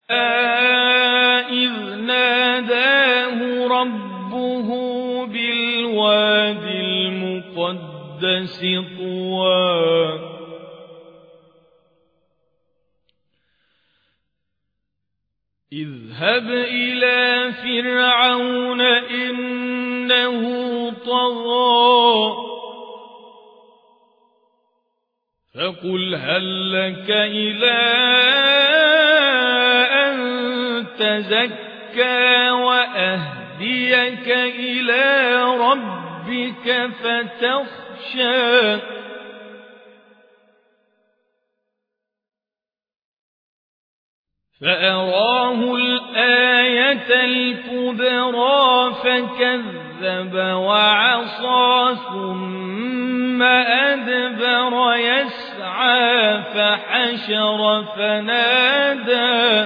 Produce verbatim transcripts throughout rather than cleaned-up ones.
إذ ناداه ربه بالواد المقدس طوى اذهب إلى فرعون إنه طغى فقل هل لك إلى أن تزكى وأهديك إلى ربك فتخشى فأراه الآية الكبرى فكذب وعصى ثم أدبر يسعى فحشر فنادى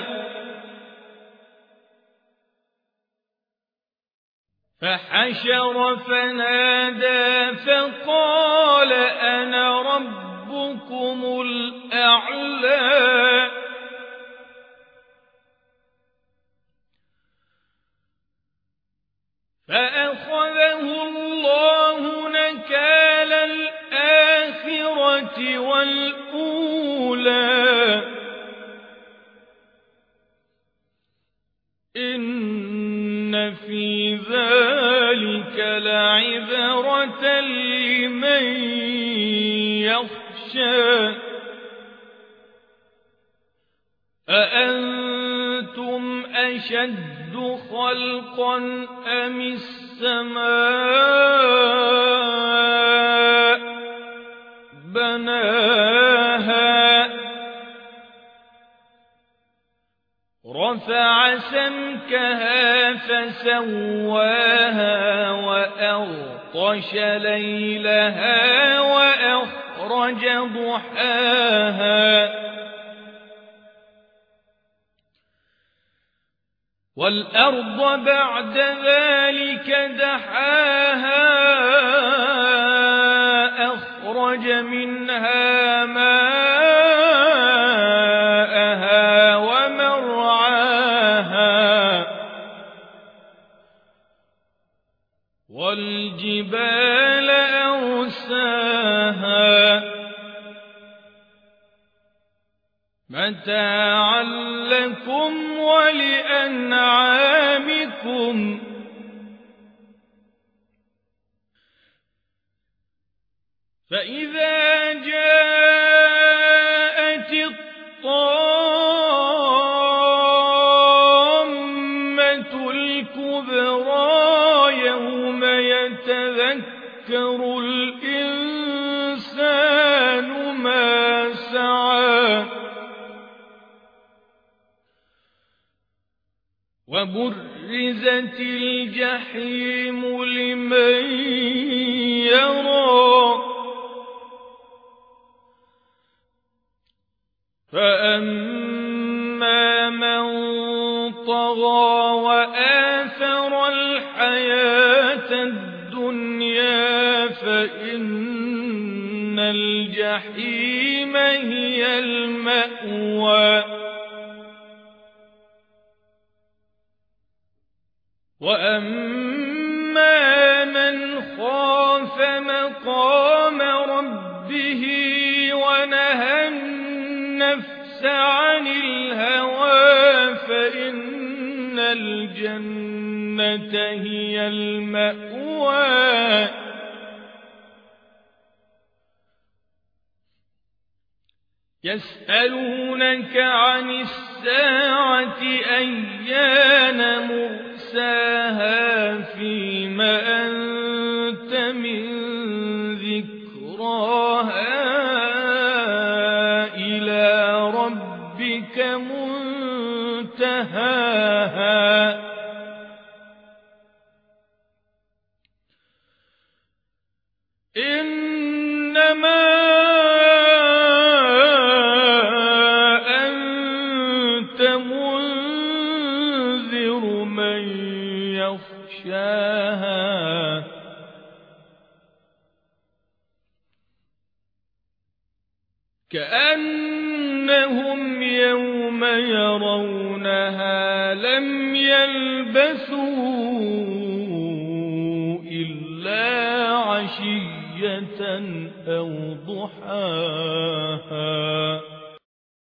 فحشر فنادى فقال أنا ربكم الأعلى فأخذه الله نكال الآخرة والأولى إن في ذلك لعبرة لمن يخشى أأنتم أشد خلقا أم السماء بناها رفع سمكها فسواها وأغطش ليلها وأخرج ضحاها والأرض بعد ذلك دحاها أخرج منها ماءها ومرعاها والجبال أرساها متاعا لكم ولأنعامكم فإذا جاءت الطامة الكبرى يوم يتذكر الإنسان ما سعى وبرزت الجحيم لمن يرى فأما من طغى وآثر الحياة الدنيا فإن الجحيم هي المأوى وأما من خاف مقام ربه ونهى النفس عن الهوى فإن الجنة هي المأوى يسألونك عن الساعة أيان مرساها فيما أنت من ذكراها إلى ربك منتهاها إنما منذر من يخشاها كأنهم يوم يرون يصلونها لم يلبثوا إلا عشية أو ضحاها